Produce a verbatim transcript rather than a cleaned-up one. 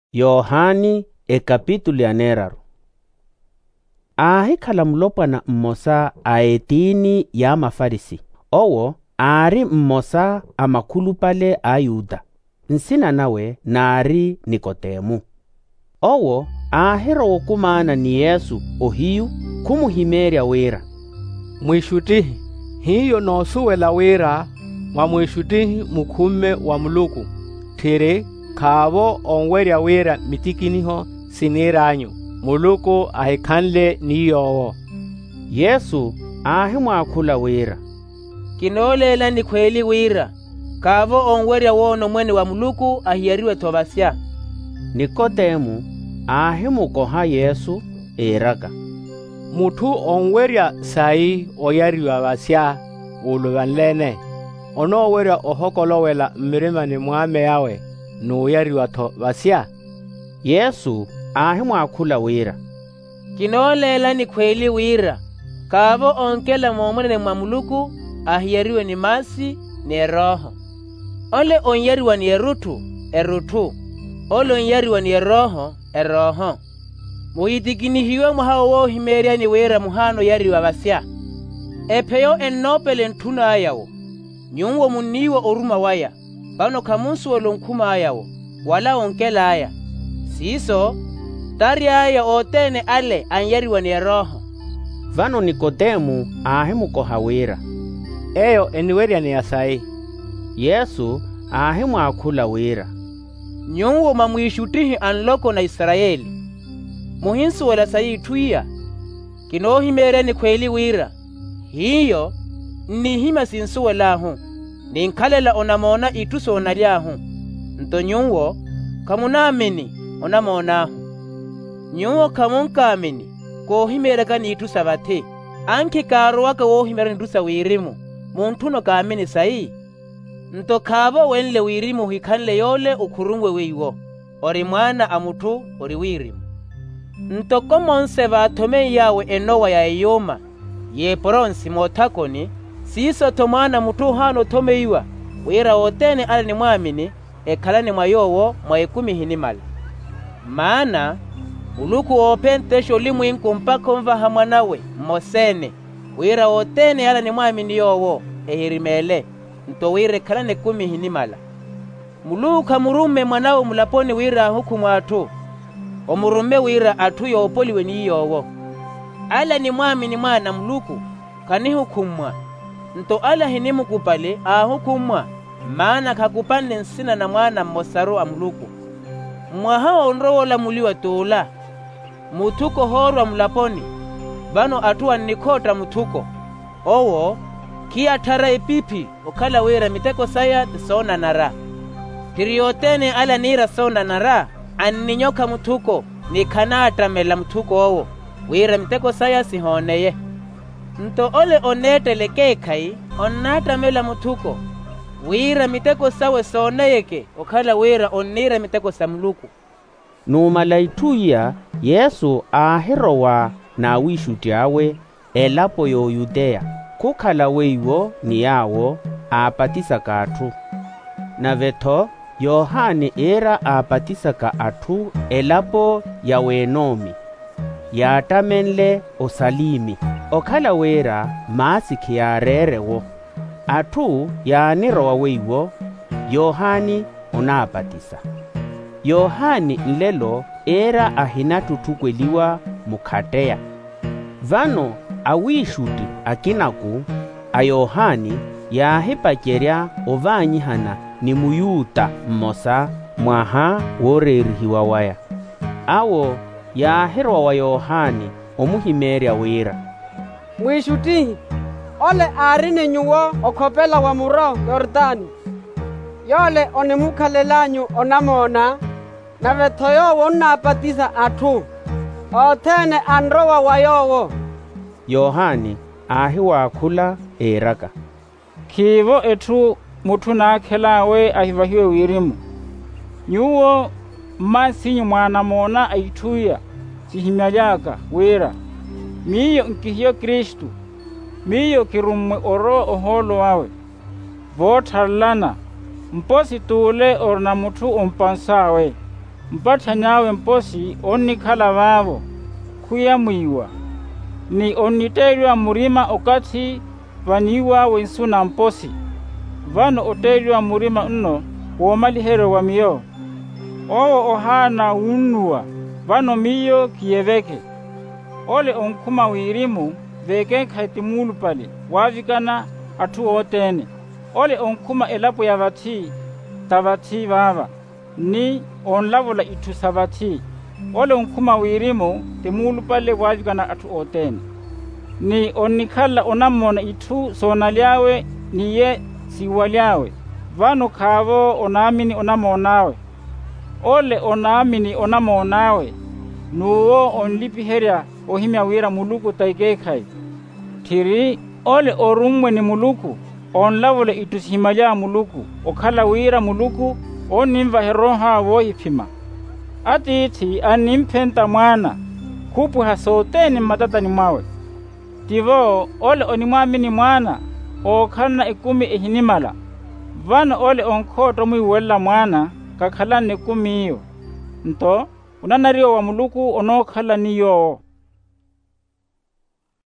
Yohani e kapitulu ya neraru. Ahikhala mulopwana mmosa aetini ya mafarisi. Owo ari mmosa amakhulupale a Yuda. Nsina nawe nari Nikodemu. Owo ahero wokumana ni Yesu ohiyu kumuhimerya wira. Mwishutihi hiyo nosuwela wira mwa mwishutihi mukhume wa Muluku thiri khavo onwerya wira mitikiniho siniranyu Muluku ahikhanle niyowo. Yesu ahimwakhula wira. Kinolela ni khweli wira khavo onwerya wono mwene wa Muluku ahiyariwe tovasya. Nikodemu ahimukoha Yesu eraka. Muthu onwerya sai oyariwa vasya uluvanlene onowerya ohokolowela mmirimani mwame yawe nuyariwa tho vasya. Yesu ahimwakhula wira. Kinolela ni khweli wira khavo onkela momwene mwa Muluku ahiyariwe ni masi ni roho. Ole onyariwa ni erutu erutu, ole onyariwa ni roho eroho. Muyitikinihiwe muhawo wohimerya ni wira muhano yariwa vasya. Epeyo ennopele ntuna ayawo nyungwo muniwo oruma waya bano khamunsuwelo nkhuma ayawo wala onkela aya siso tari aya otene ale anyariwa ni roho. Vano Nikodemu ahimukoha wira. Eyo eniwerya ni asai. Yesu ahimwakhula wira. Nyungwo mamwishutihi anloko na Israeli muhinsuwela sayithuya kinohimerya ni khweli wira hiyo nihima sinsuwelahu ninkhalela onamona ituso onalyahu nto nyungwo khamunamini onamonahu. Nyungwo khamunkamini kohimereka ni itusa vathe anki karuwaka wohimera nitusa wirimu munthuno kamini sayi nto khavo wenle wirimu hikhanle yole ukhurungwe weiwo ori mwana amuthu ori wirimu. Nto komonse vathome yawe enowa ya eyoma ye poronsi mothakoni siso thomwana muthu hano thomeiwa wira otene ale ni mwamini ekhalani mwa yowo mwa ekumi hinimala. Maana Muluku opentesho limwinku mpaka mvaha mwanawe mmosene wira otene ale ni mwamini yowo ehirimele nto wira ekhalani ekumi hinimala. Muluku amurume mwanawe mulaponi wira huku mwathu omurume wira athu yopoliwe ni yowo. Ala ni mwamini mwana Muluku kanihukumwa nto ala hinimukupale ahukumwa maana kakupande nsina na mwana mmosaru a Muluku. Mwaha onrowola muliwa tola mutuko horwa mulaponi bano atuwa nikota mutuko owo kia tara epipi okala wira miteko saya tisona nara tiriotene ala nira sona nara anninyoka mutuko nikanata mela mutuko owo wira miteko saya sihoneye nto ole onetele kekai onata mela mutuko wira miteko sawe soneyeke okhala wira onira miteko sa Muluku. Numala ithuya Yesu ahirowa na wishuti awe elapo yo Yudea kukhala weiwo ni yawo apatisaka athu. Na vetho Yohani era apatisaka athu elapo ya wenomi yatamenle osalimi okhala wira masikhi yarerewo athu yaanirowa weiwo Yohani onapatisa. Yohani nlelo era ahinatuthukweliwa mukhateya. Vano awishuti akinaku a Yohani yahipacherya ovanyihana ni muyuta mmosa mwaha worerihiwa waya. Awo yahirwa wa Yohani omuhimerya wira. Mwishutihi ole ari ni nyuwo okhopela wa muro Yordani yole onimukalelanyu onamona na vetho yowo onapatisa athu othene anrowa wa yowo. Yohani ahiwakhula eraka. Khivo ethu muthu nakhelawe ahivahiwe wirimu nyuwo mmasinyu mwana mona aithuya sihimyalyaka wira miyo nkihiyo Kristu miyo kirumwe oro oholo wawe vothalana mposi tule orna muthu umpansawe mpathanyawe mposi onikhala vavo khuyamwiwa ni onitelwa murima okati vaniwa wensuna mposi vano otelwa murima nno womalihero wa miyo owo ohana unuwa vano miyo kiyeveke ole onkhuma wirimu veke khaitimulu pale wavikana atu otene ole onkhuma elapo ya vati tavati vava ni onlavula itu savati ole onkhuma wirimu timulu pale wavikana atu otene ni onikhala onamona itu sonalyawe niye siwalyawe vano khavo onamini onamonawe ole onamini onamonawe nuwo onlipiherya ohimya wira muluku taikekhai thiri ole orumwe ni muluku onlavule itusihimalya muluku okhala wira muluku onimva heroha wohipima atithi animphenta mwana kupu hasoteni matatani mwawe tivo ole onimwamini mwana okhalana ikumi ehinimala vano ole onkhoto mwiwela mwana kakhala nekumi iyo nto unanariyo wa muluku onokhala niyo